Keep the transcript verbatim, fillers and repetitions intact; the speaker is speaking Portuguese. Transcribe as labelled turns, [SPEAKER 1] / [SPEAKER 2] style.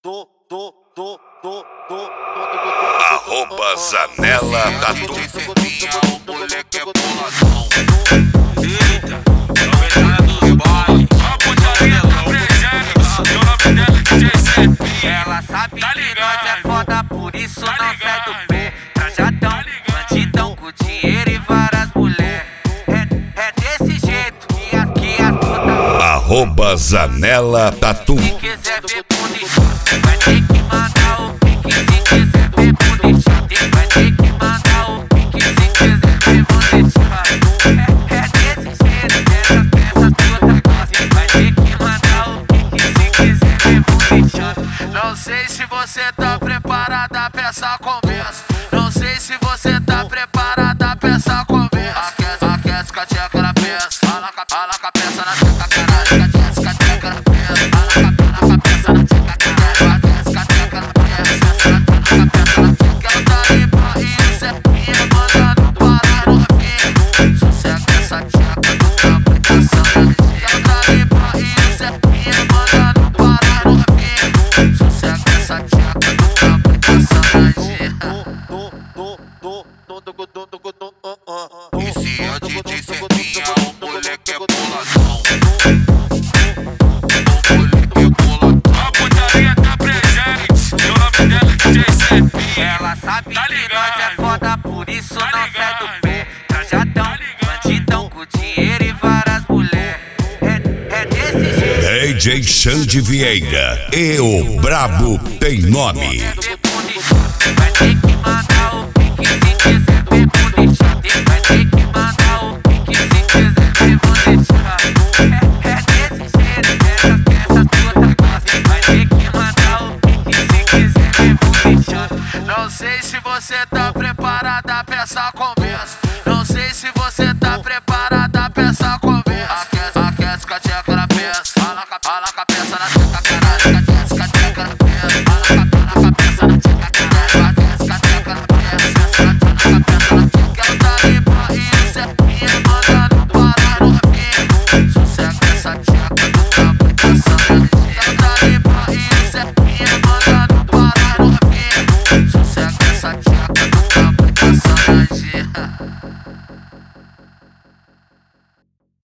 [SPEAKER 1] do, do, do, do, do,
[SPEAKER 2] Arroba Zanella Tatu.
[SPEAKER 3] O moleque é boladão. Eita, aproveitando dos bares. A putaria tá presente. Meu nome dela é D J C.
[SPEAKER 4] Ela sabe
[SPEAKER 3] Tá
[SPEAKER 4] que
[SPEAKER 3] ligado?
[SPEAKER 4] nós é foda, por isso
[SPEAKER 3] Tá
[SPEAKER 4] não
[SPEAKER 3] ligado?
[SPEAKER 4] sai do pé. Trajadão,
[SPEAKER 3] Tá ligado?
[SPEAKER 4] bandidão com dinheiro e várias mulher. É, é desse jeito que as, que as putas.
[SPEAKER 2] Arroba Zanella Tatu.
[SPEAKER 4] Se quiser ver bonitinho, vai ter que mandar o pique. Se quiser ver bonitinho, vai ter que mandar o pique. Se quiser ver bonitinho, é, é desse jeito que essas peças putas gostam. Vai ter que mandar o pique. Se quiser ver bonitinho.
[SPEAKER 1] Não sei se você tá preparada pra essa conversa. Não sei se você tá preparada pra essa conversa. Aquece, aquece com a tcheca na peça. Fala com a fala com a peça na tcheca, caralho. Aquece com a tcheca na peça. Fala com a peça na tcheca, caralho. Aquece com a tcheca na peça. Fala com a peça na tcheca. Ela tá limpa e isso é minha. Manda não parar no fim. Sossega essa tcheca do campo e passando a ligeira. Ela tá limpa e isso é minha. Manda não parar no fim. Sossega essa tcheca do campo e passando a ligeira.
[SPEAKER 3] Esse é o D J Servinha, o moleque é boladão. O moleque é boladão. A putaria tá presente. Meu nome dela é D J C.
[SPEAKER 4] Ela sabe
[SPEAKER 3] Tá
[SPEAKER 4] que
[SPEAKER 3] ligado?
[SPEAKER 4] nós é foda, por isso
[SPEAKER 3] Tá
[SPEAKER 4] não sai
[SPEAKER 3] ligado?
[SPEAKER 4] do pé. Trajadão,
[SPEAKER 3] Tá ligado?
[SPEAKER 4] bandidão com dinheiro e várias mulher. É, é desse jeito.
[SPEAKER 2] D J Xande Vieira. E o Brabo tem nome.
[SPEAKER 4] Ver bonitinho, vai ter que mandar o pique. Se quiser ver bonitinho, vai ter que mandar o pique. Se quiser ver bonitinho, é, é desse jeito que essas peças putas gostam. Vai ter que mandar o pique. Se quiser ver bonitinho.
[SPEAKER 1] Não sei se você tá preparada pra essa conversa. Não sei se você tá preparada.